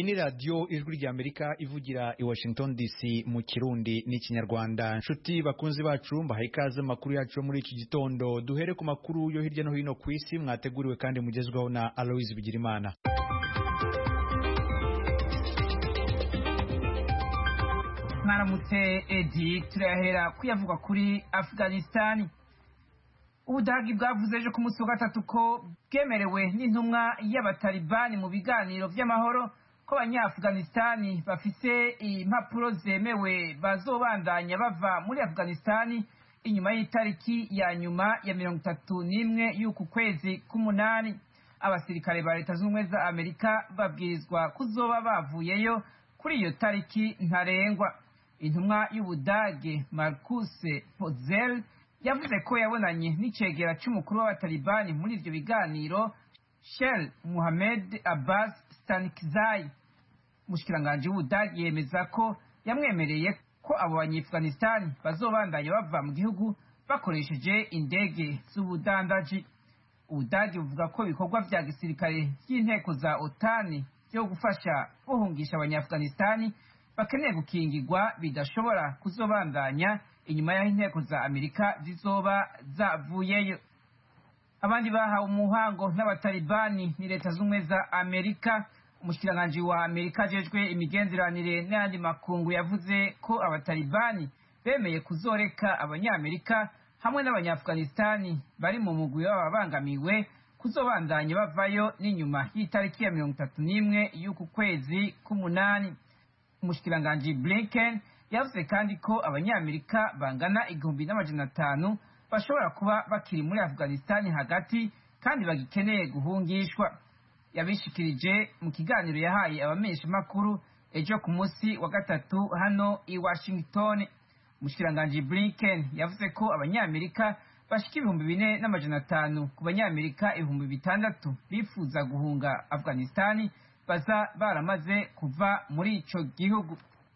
ni radio ijwi ry'Amerika ivugira i Washington DC mu Kirundi n'ikinyarwanda. Nshuti bakunzi bacu mbahaye ikaze makuru yacu muri iki gitondo. Duhere ku makuru yo hirya no hino ku isi mwateguriwe kandi mugezwaho na Aloise Bigirimana. Mwaramutse Edi, turahera kuyavuga kuri Afghanistan. Ubudagi bwavuze ejo ku munsi wa gatatu ko bwemerewe n'intumwa y'abatalibani mu biganiro vy'amahoro ko abanya-Afghanistan bafise impapuro zemewe bazobandanya bava muri Afghanistan inyuma y'itariki ya nyuma ya 31 y'uku kwezi k'umunani. Abasirikare ba Leta Zunze Ubumwe za Amerika babwirizwa kuzoba bavuyeyo kuri iyo tariki ntarengwa. Intumwa y'Ubudage Markus Potzel yavuze ko yabonanye n'icegera c'umukuru w'abatalibani muri ivyo biganiro Sheikh Mohammed Abbas Stanikzai. Mushikiranganje w'Ubudage yemeza ko yamwemereye ko abo banya-Afghanistan bazobandanya bava mu gihugu bakoresheje indege z'ubudandaji. Ubudage buvuga ko ibikorwa vya gisirikare vy'inteko za OTAN byo gufasha guhungisha abanya-Afghanistan bakeneye gukingirwa bidashobora kuzobandanya inyuma y'aho inteko za Amerika zizoba zavuyeyo. Abandi bahawe umuhango n'abatalibani ni Leta Zunze Ubumwe za Amerika. Umushikiranganje wa Amerika ajejwe imigenderanire n'andi makungu yavuze ko abatalibani bemeye kuzoreka abanyamerika hamwe n'abanya-Afghanistan bari mu mugwi w'ababangamiwe kuzobandanya bavayo n'inyuma y'itariki ya 31 y'uku kwezi k'umunani. Umushikiranganje Blinken yavuze kandi ko abanyamerika bangana 1,500 bashobora kuba bakiri muri Afghanistan hagati kandi bagikeneye guhungishwa. Yabishikirije mu kiganiro yahaye abamenyeshamakuru ejo ku munsi wa gatatu hano i Washington. Umushikiranganje Blinken yavuze ko abanyamerika bashika 4,500 ku banyamerika 6,000 bifuza guhunga Afghanistan baza baramaze kuva muri ico gihugu.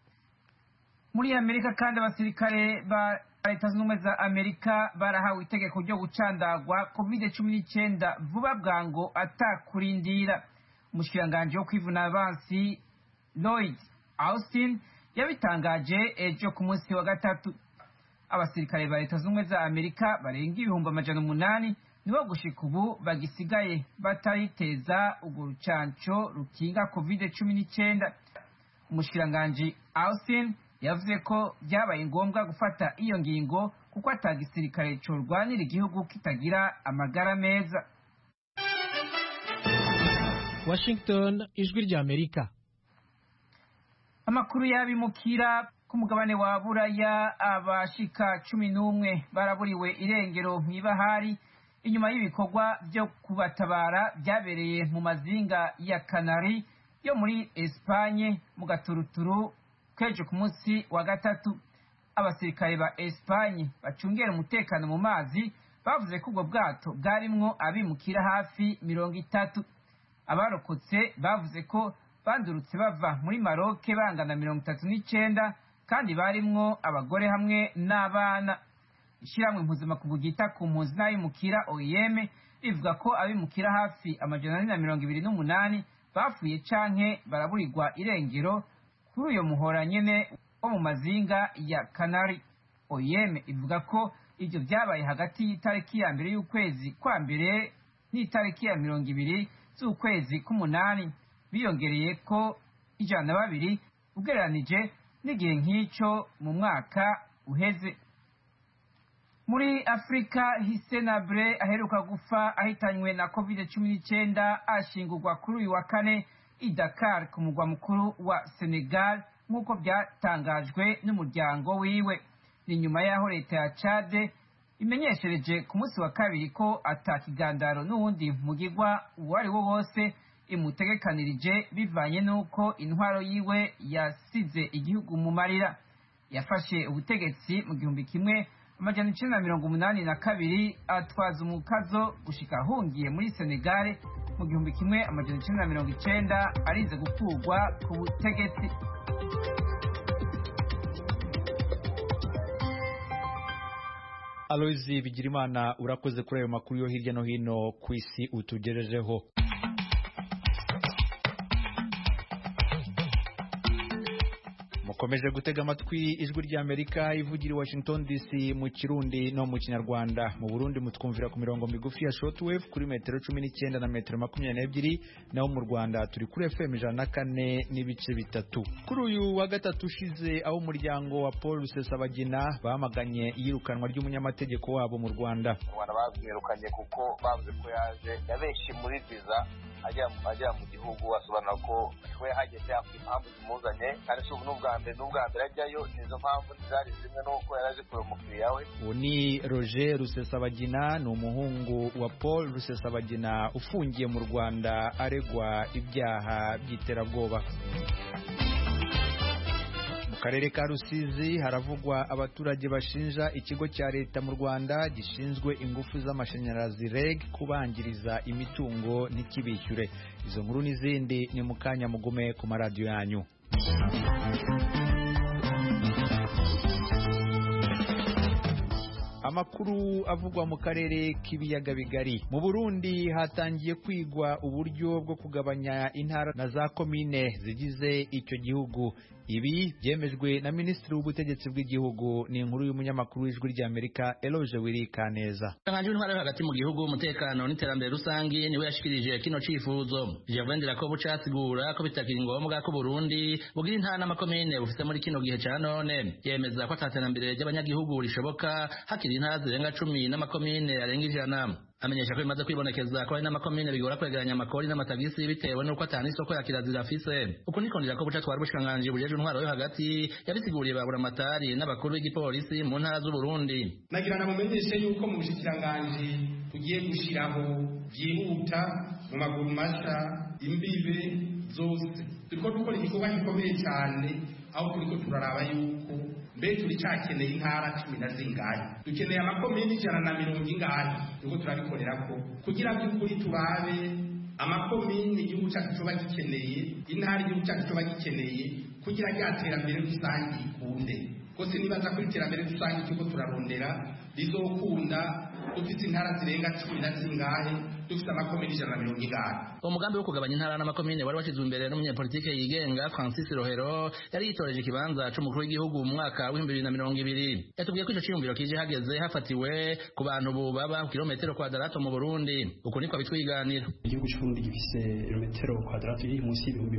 Muri Amerika kandi abasirikare ba Leta Zunze Ubumwe za Amerika barahawe itegeko ryo gucandagwa COVID-19 vuba bwango atakurindira. Umushikiranganje wo kwivuna abansi Lloyd Austin yabitangaje ejo ku munsi wa gatatu. Abasirikare ba Leta Zunze Ubumwe za Amerika barenga 800 nibo gushika ubu bagisigaye batariteza urwo rucanco rukinga COVID-19. Umushikiranganje Austin yavuze ko byabaye ngombwa gufata iyo ngingo kuko atagisirikare corwanira igihugu kitagira amagara meza. Washington, ijwi ry'Amerika. Amakuru y'abimukira ku mugabane wa Buraya, abashika 11 baraburiwe irengero mw'ibahari inyuma y'ibikorwa byo kubatabara byabereye mu mazinga ya Canary yo muri Espagne mu gaturuturu kejo ku munsi wa gatatu. Abasirikare ba Espagne bacungera umutekano mu mazi bavuze ko ubwo bwato bwarimwo abimukira hafi 30. Abarokotse bavuze ko bandurutse bava muri Maroc bangana 39 kandi barimwo abagore hamwe n'abana. Ishiramwe mpuzamakungu ryita ku mpunzi n'abimukira OIM rivuga ko abimukira hafi 428 bapfuye canke baraburirwa irengero kuri uyo muhora nyene wo mu mazinga ya Canary. OIM ivuga ko ivyo vyabaye hagati y'itariki ya mbere y'ukwezi kwa mbere n'itariki ya 20 z'ukwezi k'umunani, biyongereye ko 102 ugereranije n'igihe nk'ico mu mwaka uheze. Muri Afrika, Hisenabre aheruka gufa ahitanywe na COVID-19 ashingurwa kuri uyu wa kane i Dakar ku mugwa mukuru wa Senegal nk'uko byatangajwe n'umuryango wiwe. Ni nyuma yaho leta ya Chad imenyeshereje ku munsi wa kabiri ko atakigandaro n'uwundi mugigwa uwari wo wose imutegekanirije bivanye n'uko intwaro yiwe yasize igihugu mu marira. Yafashe ubutegetsi mu 1982 atwaza umukazo gushika ahungiye muri Senegal mu 1990 arize gukurwa ku butegetsi. Aloise Bigirimana, urakoze kuri ayo makuru yo hirya no hino ku isi utugejejeho. mukomeje gutega amatwi ijwi ry'Amerika ivugira i Washington DC mu Kirundi no mu Kinyarwanda. Mu Burundi mutwumvira ku mirongo migufi ya shortwave kuri metero 19 na metero 22, naho mu Rwanda turi kuri FM 104.3. Kuri uyu wa gatatu ushize aho umuryango wa Paul Rusesabagina bamaganye iyirukanwa ry'umunyamategeko wabo mu Rwanda. Babwirukanye kuko bavuze ko yaje yabeshi muri visa ajya mu gihugu, asobanura ko we hageze impamvu zimuzanye kandi si n'ubwa mbere ajyayo, nizo mpamvu zari zimwe n'uko yaraje kureba umukiriya we. Uwo ni Roger Rusesabagina, ni umuhungu wa Paul Rusesabagina ufungiye mu Rwanda aregwa ibyaha by'iterabwoba. Mu karere ka Rusizi haravugwa abaturage bashinja ikigo cya leta mu Rwanda gishinzwe ingufu z'amashanyarazi REG kubangiriza imitungo ntikibishyure. Izo nkuru n'izindi ni mu kanya, mugume ku maradiyo yanyu. Amakuru avugwa mu karere k'ibiyaga bigari. Mu Burundi hatangiye kwigwa uburyo bwo kugabanya intara na za komine zigize icyo gihugu. Ibi byemejwe na Minisitiri w'Ubutegetsi bw'igihugu. Ni inkuru y'umunyamakuru w'Ijwi ry'Amerika Eloge Wirikaneza. Kanganje intwara hagati mu gihugu, umutekano n'iterambere rusangi niwe yashikirije kino cifuzo. Javendera ko bucasigura ko bitakiri ngombwa ko Burundi bugira intara n'amakomine bufite muri kino gihe ca none. Yemeza ko ataterambere ry'abanyagihugu rishoboka hakiri intara zirenga 10 n'amakomine arenga 100. Amenyesha ko bimaze kwibonekeza ko hari n'amakomine bigora kwegeranya amakori n'amatagisi bitewe n'uko atana isoko ya kirazira afise. Uko nikondera ko buca twari bushikanganje bujeje intwaro yo hagati yabisiguriye babura amatari n'abakuru b'igipolisi mu ntara z'u Burundi. Nagira namumenyeshe yuko mu bushikiranganje tugiye gushiraho byihuta mu maguru masha imbibe zose. Turiko dukora igikorwa gikomeye cyane aho turiko turaraba yuko mbe turi cyakeneye intara 10 na zingahe, dukeneye amakomine 120 ingahe, turiko turabikorera ko kugira ngo kuri turabe amakomine igihugu cyacu cyo bagikeneye, intara igihugu cyacu cyo bagikeneye kugira ryaterambere rusange ikunde. Kose nibaza ko iterambere rusange cyo turarondera rizokunda dufite intara zirenga 10 na zingahe, dufite amakomine 120 ingahe. Umugambi wo kugabanya intara n'amakomine wari washizwe imbere n'umunyapolitike yigenga Francis Rohero yari yitoreje ikibanza c'umukuru w'igihugu mu mwaka wa 2020. Yatubwiye ko ico ciyumviro kije hageze hafatiwe ku bantu baba kilometero kwadrato mu Burundi. Uko niko bitwiganira. Igihugu c'Uburundi gifise kilometero kwadrato iri munsi y'ibihumbi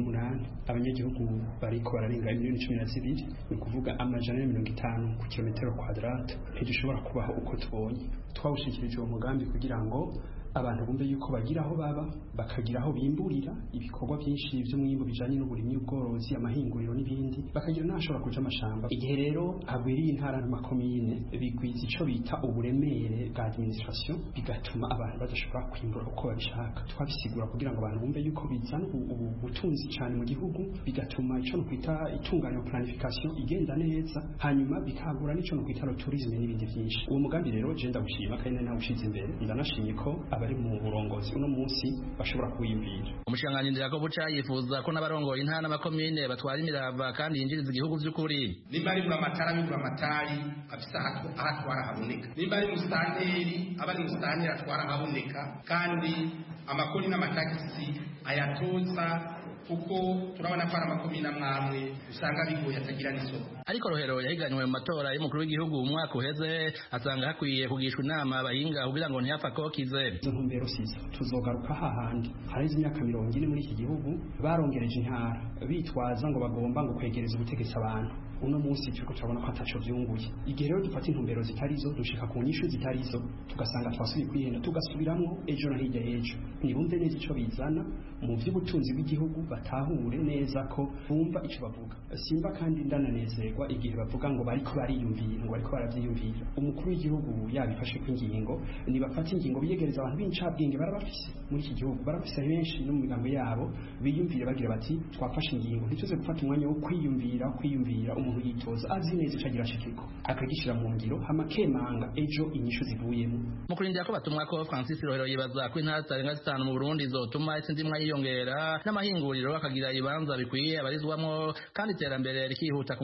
28. Abanyagihugu bariko bararenga 12,000, ni kuvuga amajana 50 ku kilometero kwadrato. Ntidushobora kubaho uko tubonye. Twawushikirije uwo mugambi kugira ngo abantu bumve yuko bagira aho baba, bakagira aho bimburira ibikorwa byinshi by'umwimbo bijanye n'uburimyi, ubworozi, amahinguriro n'ibindi, bakagira n'ashobora kuja amashamba. Igihe rero habiriye intara n'amakomine bigwiza ico bita uburemere bwa administration, bigatuma abantu badashobora kwimbura uko babishaka. Twabisigura kugira ngo abantu bumve yuko bizana ubutunzi cyane mu gihugu, bigatuma ico no kwita itunganya planification igenda neza, hanyuma bikagura n'ico no kwita tourisme n'ibindi byinshi. Uwo mugambi rero je ndagushima kandi nawe ushize imbere, ndanashimye ko abari mu burongozi uno munsi bashobora kuyumvira. Umushikiranganji Jacob Buca yifuza ko n'abarongoye intara n'amakomine batwara imirava kandi yinjiriza igihugu by'ukuri. Nimba ari amatari afisa ahatwara haboneka, nimba ari musitanteri abari musitanteri atwara haboneka, kandi amakori n'amatagisi ayatoza, kuko turabona ko amakomine amwe usanga bigoye atagira n'isoko. Ariko Rohero yahiganywe mu matora y'umukuru w'igihugu mu mwaka uheze, asanga hakwiye kugishwa inama abahinga kugira ngo ntiyapfa kokize. Ntumbero sizo tuzogaruka hahandi hari imyaka 40 muri iki gihugu barongereje intara bitwaza ngo bagomba ngo kwegereza ubutegetsi abantu. Uno munsi turiko turabona ko ataco vyunguye. Igihe rero dufata intumbero zitarizo, dushika ku nyishu zitarizo, tugasanga twasubiye kwihenda, tugasubiramwo ejo na hirya y'ejo. Nibumve neza ico bizana mu vy'ubutunzi bw'igihugu, batahure neza ko bumva ico bavuga. Simba kandi ndananezerwa igihe bavuga ngo bariko bariyumvira, ngo bariko baravyiyumvira. Umukuru w'igihugu yabifashe kw'ingingo, nibafata ingingo biyegereza abantu b'incabwenge barabafise muri iki gihugu, barabafise benshi no mu migambo yabo, biyumvire bagira bati twafashe ingingo, ntituze gufata umwanya wo kwiyumvira umuntu yitoza azi neza ico agira ashikiko akagishira mu ngiro hamakemanga ejo inyishu zivuyemo. Mu kurindira ko batumwa ko Francis Rohero yibaza ko intara zarenga 5 mu Burundi zotuma isindimwa yiyongera n'amahinguriro akagira ibanza bikwiye abarizwamo kandi iterambere rikihuta ku munyagihugu.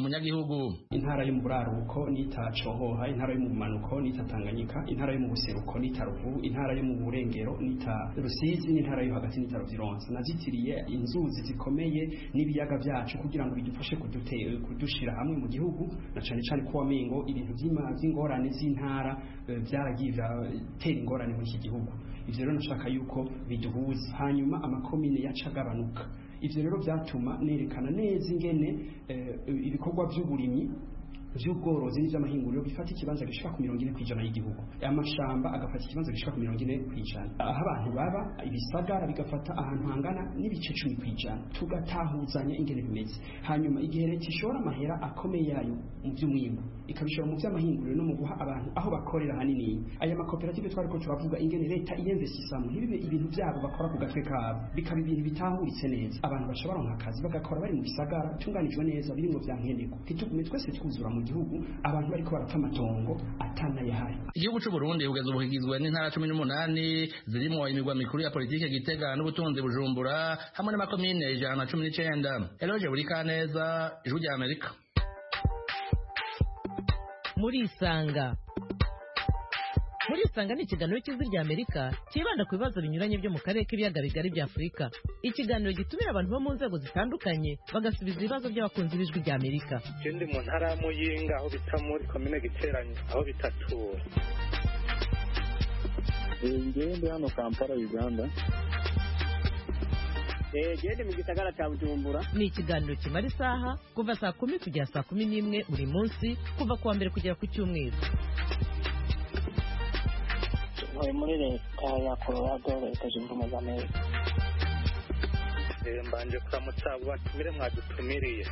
gihugu. Intara yo mu buraruko nita Cohoha, intara yo mu manuko nita Tanganyika, intara yo mu buseruko nita Ruvu, intara yo mu burengero nita Rusizi, n'intara yo hagati nita Ruvironsa. Nazitiriye inzuzi zikomeye n'ibiyaga byacu kugira ngo bidufashe kudushira hamwe mu gihugu, na cyane cyane ko wamengo ibintu by'ingorane z'intara byaragiye tera ingorane muri iki gihugu. Ivyo rero nashaka yuko biduhuza, hanyuma amakomine yacagabanuka. Ivyo rero byatuma nerekana neza ingene ibikorwa by'uburimyi by'ubworozi n'iby'amahinguriro bifata ikibanza gishika ku 40% y'igihugu, amashamba agafata ikibanza gishika ku 40%, aho abantu baba ibisagara bigafata ahantu hangana n'ibice 10%, tugatahuzanya ingene bimeze. Hanyuma igihe leta ishora amahera akomeye yayo mu by'umwimbo ikabishora mu by'amahinguriro no mu guha abantu aho bakorera hanini, aya makoperative twariko turavuga ingene leta iyenze sisamu ntibibe ibintu byabo bakora ku gatwe kabo, bikaba ibintu bitahuritse neza, abantu bashobora baronka akazi bagakora bari mu bisagara tunganijwe neza birimo byankeneko, ntitugume twese twuzura mu gihugu abantu bariko barata amatongo atanayahari. Igihugu cy'u Burundi kugeza ubu kigizwe n'intara 18 zirimo imigwa mikuru ya politike Gitega n'ubutunzi Bujumbura hamwe n'amakomine 119. Eloge Burikaneza, Ijwi rya Amerika. Murisanga ni ikiganiro cy'Ijwi rya Amerika kibanda ku bibazo binyuranye byo mu karere k'ibiyaga bigari bya Afurika. Ikiganiro gitumira abantu bo mu nzego zitandukanye bagasubiza ibibazo by'abakunzi b'Ijwi rya Amerika. Ndi mu ntara ya Muyinga aho bita muri komine Giteranyi aho bitatura. Ndi hano Kampala Uganda. Ndi mu gisagara cya Bujumbura. Ni ikiganiro kimara isaha kuva saa 10 kugera saa 11 buri munsi kuva kuwa mbere kugera ku cyumweru. Muri leta ya Colorado, Leta Zunze Ubumwe za Amerika. Mbanje kuramutsa abo batumire mwadutumiriye.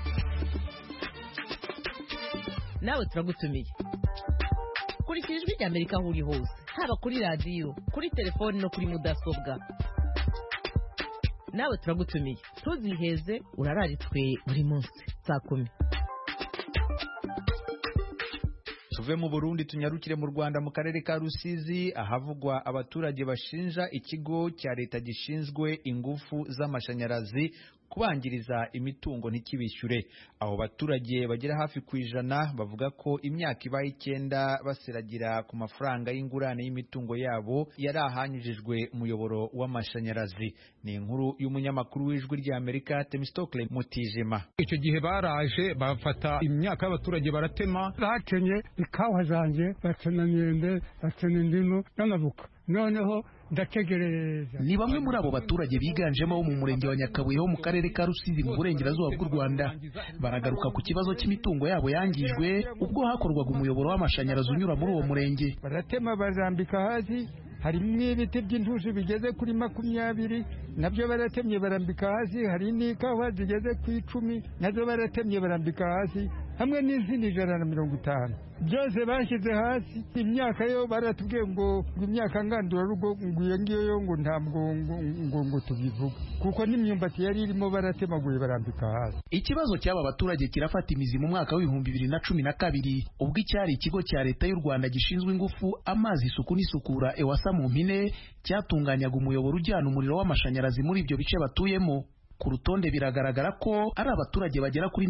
Nawe turagutumiye. Kurikira Ijwi rya Amerika aho uri hose, haba kuri radio, kuri telefone no kuri mudasobwa. Nawe turagutumiye. Tuziheze urararitswe buri munsi saa 10. Tuve mu Burundi tunyarukire mu Rwanda mu karere ka Rusizi ahavugwa abaturage bashinja ikigo cya leta gishinzwe ingufu z'amashanyarazi kubangiriza imitungo ntikibishyure. Abo baturage bagera hafi ku 100 bavuga ko imyaka ibaye 9 basiragira ku mafaranga y'ingurane y'imitungo yabo yarahanyujijwe umuyoboro w'amashanyarazi. Ni inkuru y'umunyamakuru w'Ijwi rya Amerika Temistokle Mutijima. Icyo gihe baraje bafata imyaka y'abaturage baratema, bakenye ikawa zanje, batena myembe, batena indimu n'amavuka. Noneho ndategereza. Ni bamwe muri abo baturage biganjemo mu murenge wa Nyakabuye ho mu karere ka Rusizi mu burengerazuba bw'u Rwanda. Baragaruka ku kibazo cy'imitungo yabo yangijwe ubwo hakorwaga umuyoboro w'amashanyarazi unyura muri uwo murenge. Baratema bazambika hasi, harimo ibiti by'intushi bigeze kuri 20 nabyo baratemye barambika hasi, hari n'ikawa zigeze ku 10 nazo baratemye barambika hasi, hamwe n'izindi 150 byose bashyize hasi. Imyaka yo baratubwiye ngo imyaka ngandura rugo nguye ngiyo ngo ntabwo ngo tubivuga kuko n'imyumbati yari irimo baratemaguye barambika hasi. Ikibazo cy'aba baturage kirafata imizi mu mwaka wa 2012 ubwo icyari ikigo cya leta y'u Rwanda gishinzwe ingufu, amazi, isuku n'isukura EWASA mu mpine cyatunganyaga umuyoboro ujyana umuriro w'amashanyarazi muri ibyo bice batuyemo. Ku rutonde biragaragara ko ari abaturage bagera kuri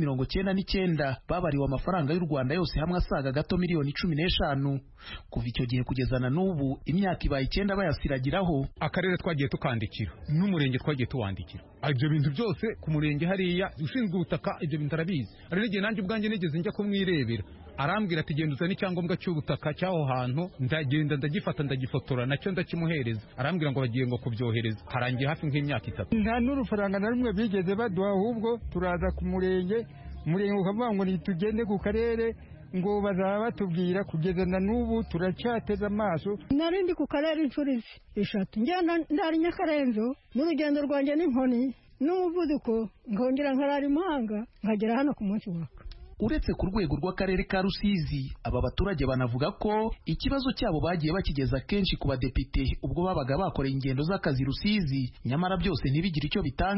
99 babariwe amafaranga y'u Rwanda yose hamwe asaga gato miliyoni 15. Kuva icyo gihe kugeza na n'ubu imyaka ibaye 9 bayasiragiraho. Akarere twagiye tukandikira n'umurenge twagiye tuwandikira ibyo bintu byose ku murenge hariya ushinzwe ubutaka, ibyo bintu arabizi. Ari n'igihe nanjye ubwanjye nigeze njya kumwirebera, arambwira ati genda uzane icyangombwa cy'ubutaka cyaho hantu. Ndagenda ndagifata ndagifotora nacyo ndakimuhereza, arambwira ngo bagiye ngo kubyohereza. Harangiye hafi nk'imyaka 3 nta n'urufaranga na rumwe bigeze baduha, ahubwo turaza ku murenge ukavuga ngo nitugende ku karere ngo bazaba batubwira. Kugeza na n'ubu turacyateze amaso. Narindi ku karere inshuro 3 njyana ndari Nyakarenzo n'urugendo rwanjye n'inkoni n'umuvuduko, nkongera nkarara Muhanga nkagera hano ku munsi waka. Uretse ku rwego rw'akarere ka Rusizi, aba baturage banavuga ko ikibazo cyabo bagiye bakigeza kenshi ku badepite ubwo babaga bakoreye ingendo z'akazi Rusizi, nyamara byose ntibigire icyo bitanga.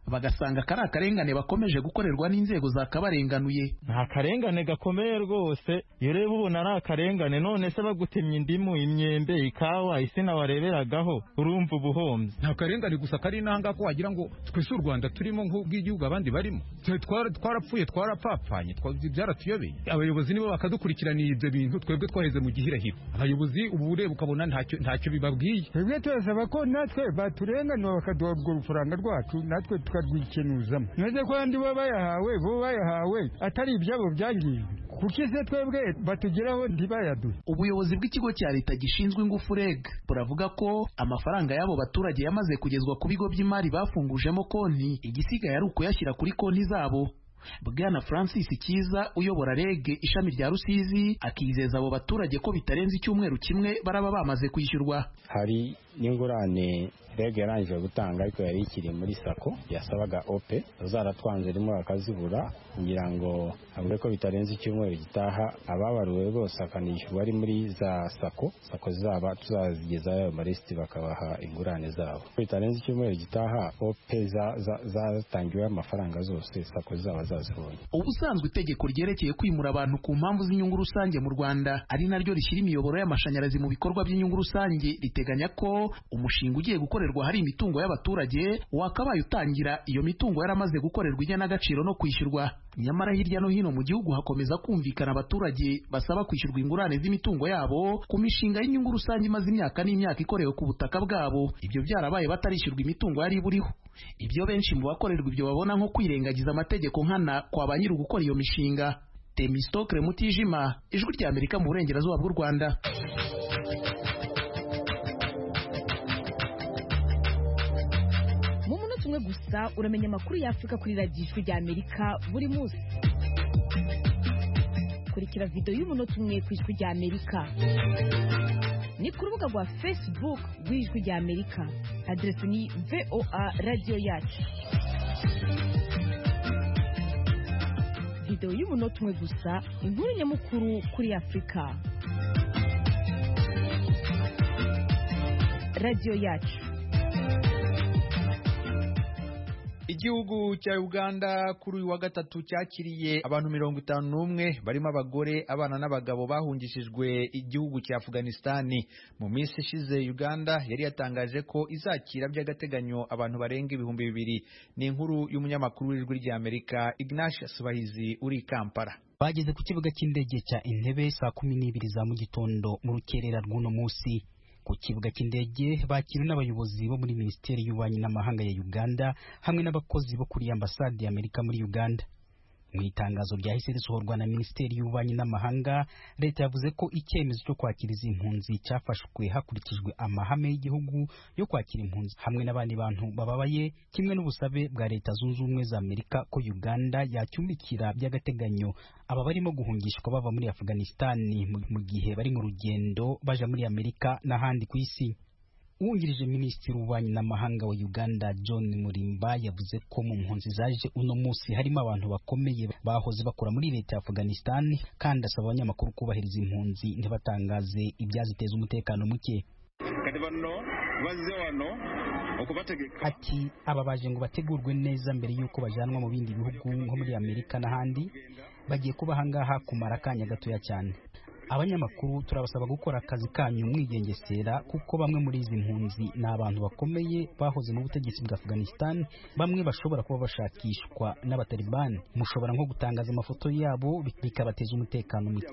bagasanga kari akarengane bakomeje gukorerwa n'inzego zakabarenganuye. Nta karengane gakomeye rwose, iyo reba ubona ari akarengane. None se bagutemye indimu, imyembe, ikawa, isina wareberagaho, urumva ubuhombyi. Nta karengane gusa kari nanga ko wagira ngo twese u Rwanda turimo nk'ubw'igihugu abandi barimo. Twarapfuye, twarapfapfanye, byaratuyobeye. Abayobozi nibo bakadukurikiraniye ibyo bintu, twebwe twaheze mu gihirahiro. Abayobozi ubu ureba ukabona ntacyo bibabwiye. Twebwe turasaba ko natwe baturenganura bakaduha urwo rufaranga rwacu, natwe tukarwikenuzamo. Neze ko andi bo bayahawe atari ibyabo byangijwe, kuki se twebwe batugeraho ntibayaduhe? Ubuyobozi bw'ikigo cya leta gishinzwe ingufu REG buravuga ko amafaranga y'abo baturage yamaze kugezwa ku bigo by'imari bafungujemo konti, igisigaye ari ukuyashyira kuri konti zabo. Bwana Francis Kiza uyobora REG ishami rya Rusizi akizeza abo baturage ko bitarenze icyumweru kimwe baraba bamaze kwishyurwa. Hari n'ingurane REG yarangije gutanga ariko yari ikiri muri sako yasabaga OPE zaratwanze rimwe bakazibura, kugira ngo avuge ko bitarenze icyumweru gitaha ababaruwe bose akanishyurwa ari muri za sako zaba tuzazigezayo ayo malisiti bakabaha ingurane zabo. Bitarenze icyumweru gitaha OPE zatangiwe amafaranga zose sako zaba zazibonye. Ubusanzwe itegeko ryerekeye kwimura abantu ku mpamvu z'inyungu rusange mu Rwanda ari naryo rishyira imiyoboro y'amashanyarazi mu bikorwa by'inyungu rusange riteganya ko umushinga ugiye gukorerwa hari imitungo y'abaturage wakabaye utangira iyo mitungo yaramaze gukorerwa igenagaciro no kwishyurwa. Nyamara hirya no hino mu gihugu hakomeza kumvikana abaturage basaba kwishyurwa ingurane z'imitungo yabo ku mishinga y'inyungu rusange imaze imyaka n'imyaka ikorewe ku butaka bwabo, ibyo byarabaye batarishyurwa imitungo yari buriho. Ibyo benshi mu bakorerwa ibyo babona nko kwirengagiza amategeko nkana kwa ba nyiri gukora iyo mishinga. Temistokle Mutijima, Ijwi rya Amerika mu burengerazuba bw'u Rwanda. Mu munota umwe gusa uramenya amakuru y'Afurika kuri radiyo Ijwi rya Amerika buri munsi. Kurikira video y'umunota umwe ku Ijwi rya Amerika. Ni ku rubuga rwa Facebook rw'Ijwi rya Amerika. Adresi ni VOA Radio Yacu. Video y'umunota umwe gusa, inkuru nyamukuru kuri Afurika. Radio Yacu. Igihugu cya Uganda kuri uyu wa gatatu cyakiriye abantu 51 barimo abagore, abana n'abagabo bahungishijwe igihugu cya Afghanistan. Mu minsi ishize Uganda yari yatangaje ko izakira by'agateganyo abantu barenga 2,000. Ni inkuru y'umunyamakuru w'Ijwi rya Amerika Ignatius Bahizi uri Kampala. Bageze ku kibuga cy'indege cya Entebbe saa 12 za mu gitondo mu rukerera rw'uno munsi. Ku kibuga cy'indege bakiriwe n'abayobozi bo muri Minisiteri y'Ububanyi n'Amahanga ya Uganda hamwe n'abakozi bo kuri Ambasade y'Amerika muri Uganda. Mu itangazo ryahise risohorwa na Minisiteri y'Ububanyi n'Amahanga, leta yavuze ko icyemezo cyo kwakira izi impunzi cyafashwe hakurikijwe amahame y'igihugu yo kwakira impunzi hamwe n'abandi bantu bababaye, kimwe n'ubusabe bwa Leta Zunze Ubumwe za Amerika ko Uganda yacyumbikira by'agateganyo aba barimo guhungishwa bava muri Afghanistan mu gihe bari mu rugendo baja muri Amerika n'ahandi ku isi. Uwungirije Minisitiri w'Ububanyi n'Amahanga wa Uganda John Murimba yavuze ko mu mpunzi zaje uno munsi harimo abantu bakomeye bahoze bakora muri leta ya Afghanistan, kandi asaba abanyamakuru kubahiriza impunzi ntibatangaze ibyaziteza umutekano muke. Ati aba baje ngo bategurwe neza mbere y'uko bajanwa mu bindi bihugu nko muri Amerika n'ahandi, bagiye kuba ahangaha kumara akanya gatoya cyane. Abanyamakuru turabasaba gukora akazi kanyu mwigengesera, kuko bamwe muri izi mpunzi ni abantu bakomeye bahoze mu butegetsi bwa Afghanistan, bamwe bashobora kuba bashakishwa n'abatalibani. Mushobora nko gutangaza amafoto yabo bikabateza umutekano muke.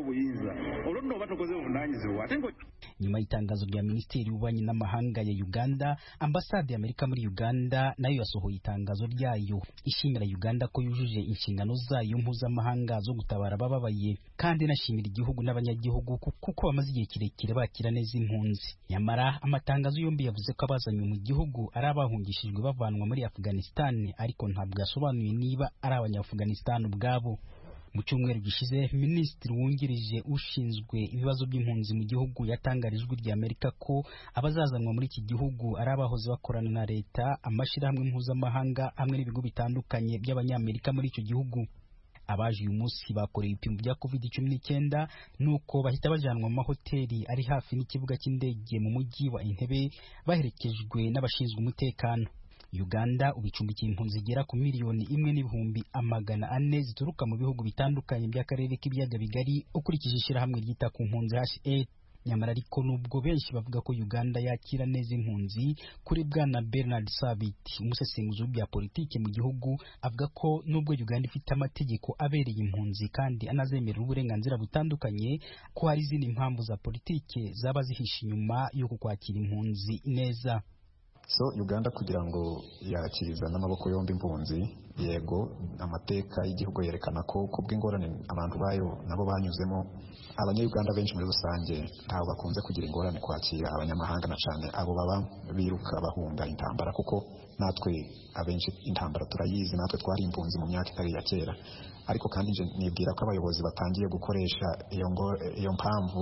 Nyuma y'itangazo rya Minisiteri y'Ububanyi n'Amahanga ya Uganda, Ambasade y'Amerika muri Uganda nayo yasohoye itangazo ryayo ishimira Uganda ko yujuje inshingano zayo mpuzamahanga zo gutabara abababaye, kandi inashimira igihugu n'abanyagihugu kuko bamaze igihe kirekire bakira neza impunzi. Nyamara amatangazo yombi yavuze ko abazanywe mu gihugu ari abahungishijwe bavanwa muri Afghanistan, ariko ntabwo yasobanuye niba ari abanya-Afghanistan ubwabo. Mu cyumweru gishize Minisitiri wungirije ushinzwe ibibazo by'impunzi mu gihugu yatangarijwe rya Amerika ko abazazanwa muri iki gihugu ari abahoze bakorana na leta, amashirahamwe mpuzamahanga hamwe n'ibigo bitandukanye by'abanyamerika muri icyo gihugu. Abaje uyu munsi bakoreye ibipimo bya COVID-19 nuko bahita bajanwa mu mahoteli ari hafi n'ikibuga cy'indege mu mujyi wa Entebbe baherekejwe n'abashinzwe umutekano. Uganda ubicumbikiye impunzi zigera ku 1,400,000 zituruka mu bihugu bitandukanye by'akarere k'ibiyaga bigari ukurikije ishyirahamwe ryita ku mpunzi HA. Nyamara ariko nubwo benshi bavuga ko Uganda yakira neza impunzi, kuri bwana Bernard Sabit, umusesenguzi w'ibya politiki mu gihugu, avuga ko nubwo Uganda ifite amategeko abereye impunzi kandi anazemerera uburenganzira butandukanye, ko hari izindi mpamvu za politiki zaba zihishe inyuma yo kwakira impunzi neza. So Uganda kugira ngo yakiriza n'amaboko yombi impunzi, yego amateka y'igihugu yerekana ko kubw'ingorane abantu bayo nabo banyuzemo, abanyayuganda benshi muri rusange ntabwo bakunze kugira ingorane kwakira abanyamahanga, na cyane abo baba biruka bahunga intambara, kuko natwe abenshi intambara turayizi, natwe twari impunzi mu myaka itari ya kera. Ariko kandi nibwira ko abayobozi batangiye gukoresha iyo mpamvu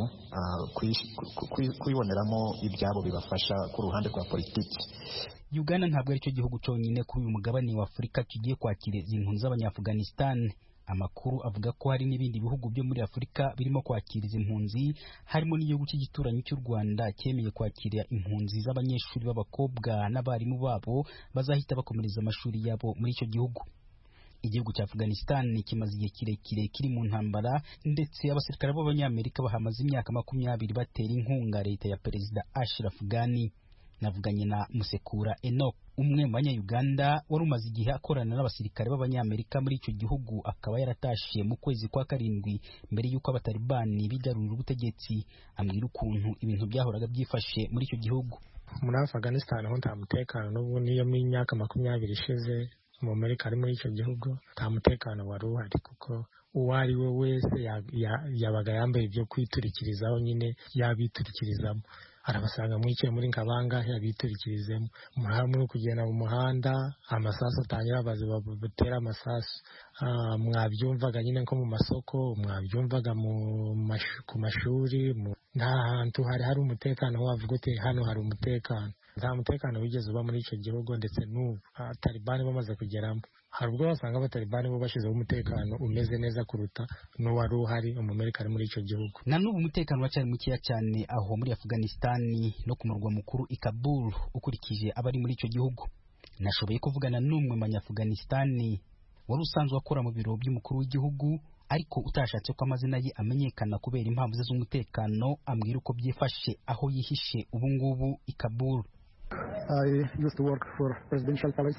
kwiboneramo ibyabo bibafasha ku ruhande rwa politiki. Uganda ntabwo ari cyo gihugu cyonyine kuri uyu mugabane wa Afurika kigiye kwakira izi mpunzi z'Abanyafghanistan. Amakuru avuga ko hari n'ibindi bihugu byo muri Afurika birimo kwakira izi mpunzi, harimo n'igihugu cy'igituranyi cy'u Rwanda cyemeye kwakira impunzi z'abanyeshuri b'abakobwa n'abarimu babo bazahita bakomereza amashuri yabo muri icyo gihugu. Igihugu cya Afghanistan kimaze igihe kirekire kiri mu ntambara, ndetse abasirikare b'Abanyamerika bahamaze imyaka 20 batera inkunga leta ya Perezida Ashraf Ghani. Navuganye na Musekura Enoch, umwe mu Banya-Uganda wari umaze igihe akorana n'abasirikare b'Abanyamerika muri icyo gihugu, akaba yaratashiye mu kwezi kwa 7 mbere y'uko abatalibani bigarurira ubutegetsi. Ambwira ukuntu ibintu byahoraga byifashe muri icyo gihugu. Muri Afghanistan ho nta mutekano n'ubu, niyo mu myaka 20 ishize mu Amerika ari muri icyo gihugu nta mutekano wari uhari, kuko uwo ari we wese yabaga yambaye ibyo kwiturikirizaho, nyine yabiturikirizamo, arabasanga mwicaye muri nkabanga yabiturikirizemo, muri kugenda mu muhanda amasasu atangira batera amasasu. Mwabyumvaga nyine nko mu masoko, mwabyumvaga ku mashuri, nta hantu hari umutekano wavuga uti hano hari umutekano. Nta mutekano wigeze uba muri icyo gihugu, ndetse n'ubu Taliban bamaze kugeramo hari ubwo wasanga abatalibani bo bashyizeho umutekano umeze neza kuruta n'uwari uhari Amerika ari muri icyo gihugu. Na n'ubu umutekano wacyari mukeya cyane aho muri Afghanistan no ku murwa mukuru i Kabul ukurikije abari muri icyo gihugu. Nashoboye kuvugana n'umwe mu Banya-Afghanistan wari usanzwe akora mu biro by'umukuru w'igihugu, ariko utashatse ko amazina ye amenyekana kubera impamvu z'umutekano. Ambwira uko byifashe aho yihishe ubu ngubu i Kabul. I used to work for Presidential Palace,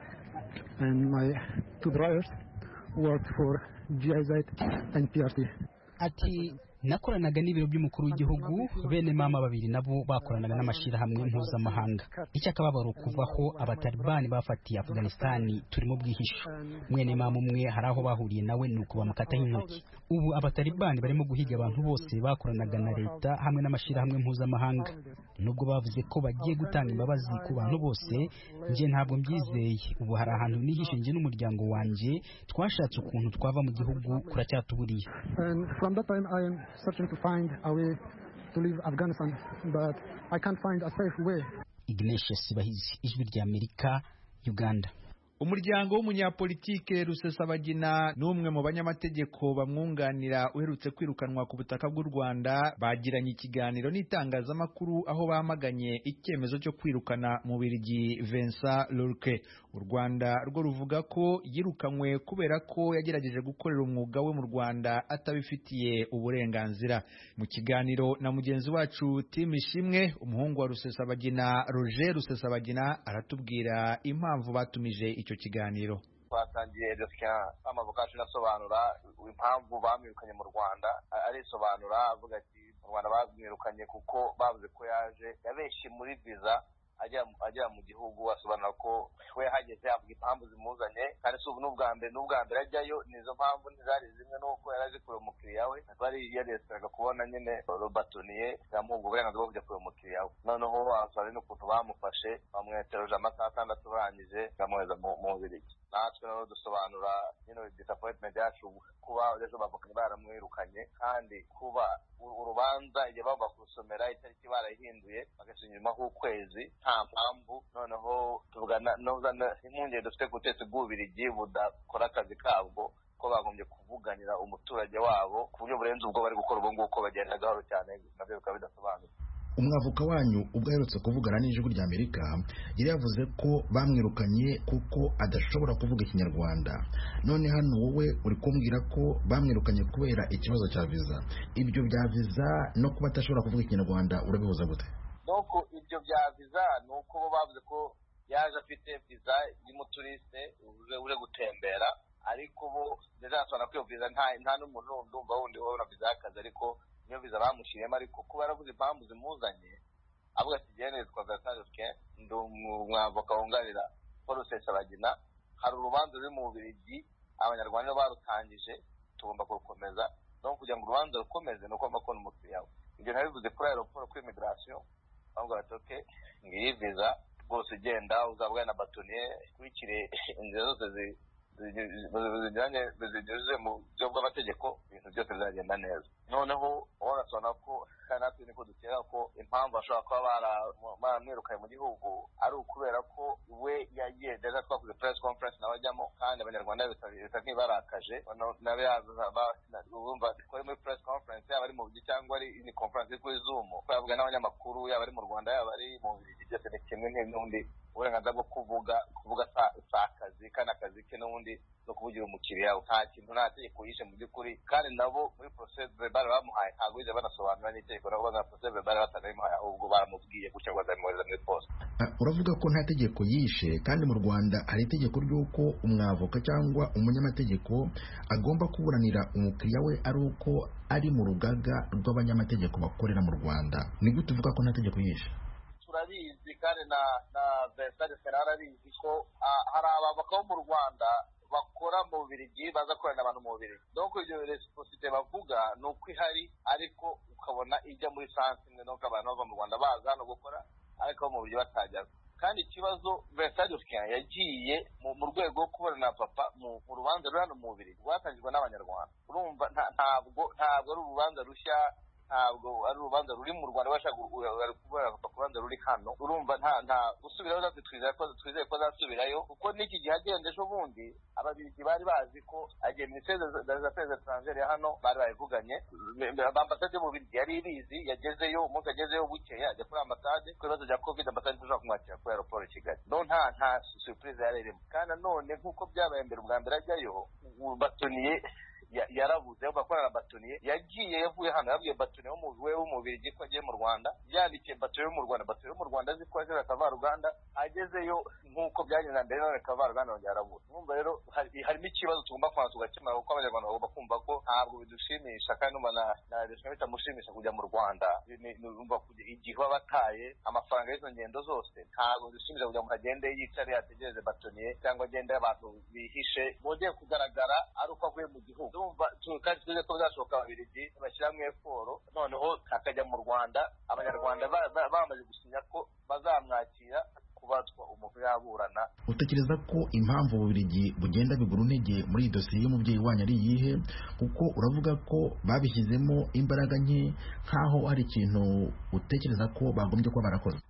and my two brothers worked for GIZ and PRT. Ati nakoranaga n'ibiro by'umukuru w'igihugu, bene mama babiri nabo bakoranaga n'amashirahamwe mpuzamahanga. Icyakababaro kuvaho abatalibani bafatiye Afghanistan turimo bwihisho. Mwene mama umwe hari aho bahuriye nawe nuko bamukataho intoki. Ubu abatalibani barimo guhiga abantu bose bakoranaga na leta hamwe n'amashirahamwe mpuzamahanga. Nubwo bavuze ko bagiye gutanga imbabazi ku bantu bose, nje ntabwo mbyizeye. Ubu hari ahantu nihishe nje n'umuryango wanje, twashatse ukuntu twava mu gihugu kuracyatuburiye. From that time I am searching to find a way to leave Afghanistan, but I can't find a safe way. Ignatius Bahizi, Ijwi ry'Amerika, Uganda. Umuryango w'umunyapolitike Rusesabagina n'umwe mu banyamategeko bamwunganira uherutse kwirukanwa ku butaka bw'u Rwanda bagiranye ikiganiro n'itangazamakuru aho bamaganye icyemezo cyo kwirukana mu Bubiligi Vincent Lorque. U Rwanda rwo ruvuga ko yirukanywe kubera ko yagerageje gukorera umwuga we mu Rwanda atabifitiye uburenganzira. Mu kiganiro na mugenzi wacu Tim Ishimwe, umuhungu wa Rusesabagina Roger Rusesabagina aratubwira impamvu batumije icyo kiganiro. Twatangiye dosiye amavuka asobanura impamvu bamwirukanye mu Rwanda, arisobanura avuga ati mu Rwanda bamwirukanye kuko bavuze ko yabenshi muri visa ajya mu gihugu, asobanura ko we hageze avuga impamvu zimuzanye, kandi si n'ubwa mbere ajyayo. Nizo mpamvu ntizari zimwe n'uko yari azi kureba umukiriya we, bari yareseraga kubona nyine Robatoniye yamuha uburenganzira bwo kujya kureba umukiriya we. Noneho asaba n'ukuntu bamufashe bamwetereje amasaha 6 barangije bamwohereza mu Bubiligi. Natwe rero dusobanura disappointment yacu kuba ejo bavukanye baramwirukanye, kandi kuba urubanza igihe bagomba kurusomera itariki barayihinduye bagasubiza inyuma h'ukwezi nta mpamvu. Noneho tuvugana impungenge dufite ku butegetsi bw'Ububiligi budakora akazi kabwo, ko bagombye kuvuganira umuturage wabo ku buryo burenze ubwo bari gukora ubu ngubu, ko bagenda gahoro cyane nabyo bikaba bidasobanutse. umwavoka wanyu ubwo aherutse kuvugana n'ijwi rya Amerika yari yavuze ko bamwirukanye kuko adashobora kuvuga ikinyarwanda. None hano wowe uri kumbwira ko bamwirukanye kubera ikibazo cya viza. Ibyo bya viza no kuba atashobora kuvuga ikinyarwanda urabihuza gute? Nuko ibyo bya viza nuko bo bavuze ko yaje afite viza y'umuturiste uje gutembera, ariko bo ndazasana ko iyo viza nta n'umuntu ndumva wundi wabona viza y'akazi, ariko niyo viza bamushyiriyemo. Ariko kuba yaravuze impamvu zimuzanye avuga ati gene twaza Sajoke ndi umwavoka wunganira Paul Rusesabagina, hari urubanza ruri mu Bubiligi abanyarwanda barutangije tugomba kurukomeza, no kugira ngo urubanza rukomeze no kwamba ko n'umukiriya we. Ibyo nabivuze kuri aeroport kuri immigration, ahubwo atoke ngiyi viza rwose genda uzabwa na batonier kwikire inzira zose zinyuze mu byo bw'amategeko, ibintu byose bizagenda neza. Noneho urasona ko kandi natwe niko dukeka ko impamvu ashobora kuba baramwirukanye mu gihugu ari ukubera ko we yagiye deja twakoze press conference nawe ajyamo, kandi abanyarwanda bisa nk'ibarakaje nabe urumva twari muri press conference yaba ari mu Bubiligi cyangwa ari ni conference kuri Zoom, twavuga n'abanyamakuru yaba ari mu Rwanda yaba ari mu Bubiligi, byose ni kimwe n'undi uburenganzira bwo kuvuga si akazi, kandi akazi ke n'ubundi no kuvugira umukiriya. Nta kintu nta tegeko yishe mu by'ukuri, kandi nabo muri process verbal bamuhaye ntabwo bize banasobanura n'itegeko nabo na process verbal batanayimuhaye, ahubwo baramubwiye gutya ngo azamwohereza muri post. Uravuga ko nta tegeko yishe, kandi mu Rwanda hari itegeko ry'uko umwavoka cyangwa umunyamategeko agomba kuburanira umukiriya we ari uko ari mu rugaga rw'abanyamategeko bakorera mu Rwanda. Ni gute uvuga ko nta tegeko yishe? Turabizi kandi na Vincent Ferrara arabizi ko hari abavoka bo mu Rwanda bakora mu Bubiligi baza korana abantu mu Bubiligi. Donc iyo reciprocité bavuga ni uko ihari, ariko ukabona ijya muri sansi imwe, nuko abantu bava mu Rwanda baza no gukora ariko mu Bubiligi batajya. Kandi ikibazo Vincent yagiye mu rwego rwo kubona papa mu rubanza ruri hano mu Bubiligi rwatangijwe n'abanyarwanda. Urumva ntabwo ari urubanza rushya, ntabwo ari urubanza ruri mu Rwanda bashaka kubera ku rubanza ruri hano. Urumva nta gusubirayo, natwe twizeye ko azasubirayo, kuko n'iki gihe agenda ejo bundi Ababiligi bari bazi ko agiye Ministère des Affaires étrangères hano, bari bayivuganye. Ambasade yo mu Bubiligi yari ibizi, yagezeyo umunsi agezeyo bukeye ajya kuri ambasade ku bibazo bya covid, ambasade ntishobora kumwakira kuri aeroport i Kigali. No nta surprise yari irimo, kandi none nk'uko byabaye mbere ubwa mbere ajyayo batoniye yarabuze bakorana batoniye, yagiye yavuye hano yabwiye batoniye wo mu Bubiligi ko agiye mu Rwanda, yandikiye batoniye yo mu Rwanda, batoniye yo mu Rwanda azi ko azira Kavaruganda, agezeyo nk'uko byagenda mbere none Kavaruganda yongera arabuze. Numva rero harimo ikibazo tugomba kwanza tugakemura, kuko abanyarwanda bagomba kumva ko ntabwo bidushimisha, kandi numva na leta bitamushimisha kujya mu Rwanda. Numva igihe baba bataye amafaranga y'izo ngendo zose, ntabwo bidushimisha kugira ngo agende yicare yategereze batoniye cyangwa agende abantu bihishe, bongeye kugaragara ari uko avuye mu gihugu. Kandi tuzi ko bizashoboka Ababiligi bashyiramo eforo, noneho akajya mu Rwanda, abanyarwanda bamaze gusinya ko bazamwakira kubatwa umuntu yaburana. Utekereza ko impamvu Ububiligi bugenda bigura intege muri iyi dosiye y'umubyeyi wanyu ari iyihe? Kuko uravuga ko babishyizemo imbaraga nke, nk'aho hari ikintu utekereza ko bagombye kuba barakoze.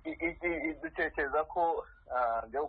Dutekereza ko njyewe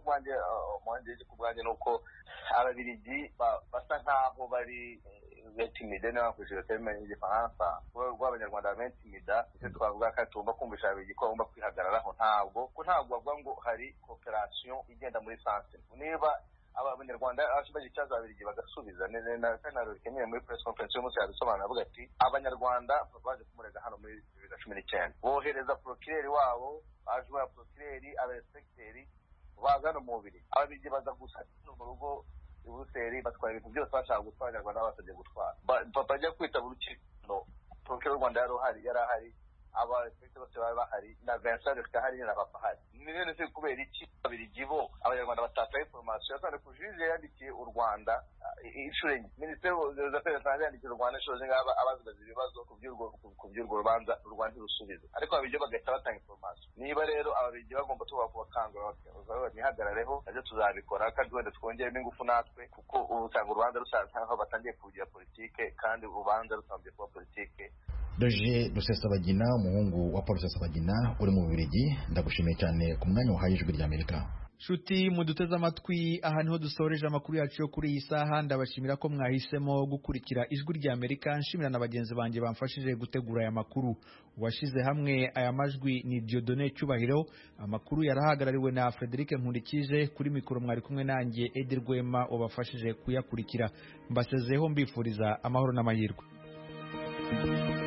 ku bwanjye ni uko Ababiligi basa nk'aho bari intimide, niba bakoresheje terime y'igifaransa, rw'abanyarwanda bentimida. Icyo twavuga kandi tugomba kumvisha Ababiligi ko bagomba kwihagararaho, ntabwo bavuga ngo hari cooperation igenda muri sanse. Niba abanyarwanda baje icyaza Ababiligi bagasubiza na kanaro kenyeye muri press conference y'umunsi yabisobanura, avuga ati abanyarwanda baje kumurega hano muri 2019 bohereza procureur wabo, ajwa procureur, abainspecteurs baza no mu Bubiligi. Ababiligi baza gusa mu rugo i Buruseli batwara ibintu byose bashaka gutwara, abanyarwanda basabye gutwara. Papa ajya kwitaba urukiko, procureur w'u Rwanda yari ahari, abainspecteurs bose bari bahari, na Vincent ahari na papa ahari. None se kubera iki Ababiligi bo abanyarwanda batataye information? Yasane ku juge yandikiye u Rwanda inshuro enye, Ministère des Affaires étrangères yandikiye u Rwanda inshuro enye abazibaza ibibazo ku by'urwo rubanza, u Rwanda rusubiza, ariko Ababiligi bagahita batanga information. Niba rero Ababiligi bagomba kubakangura banyihagarareho, nabyo tuzabikora, kandi wenda twongeremo ingufu natwe, kuko ubu usanga urubanza rusanzwe nkaho batangiye kugira politike, kandi urubanza rutangiye kuba politike. Roger Rusesabagina, umuhungu wa Paul Rusesabagina uri mu Bubiligi, ndagushimiye cyane ku mwanya wahaye ijwi rya Amerika. Shuti muduteze amatwi aha niho dusoreje amakuru yacu yo kuri iyi saha. Ndabashimira ko mwahisemo gukurikira ijwi rya Amerika. Nshimira na bagenzi banjye bamfashije gutegura aya makuru. Washize hamwe aya majwi ni Dieudonné Cyubahiro. Amakuru yarahagarariwe na Frederic Nkundikije. Kuri mikoro mwari kumwe nanjye Edi Rwema wabafashije kuyakurikira. Mbasezeho mbifuriza amahoro n'amahirwe.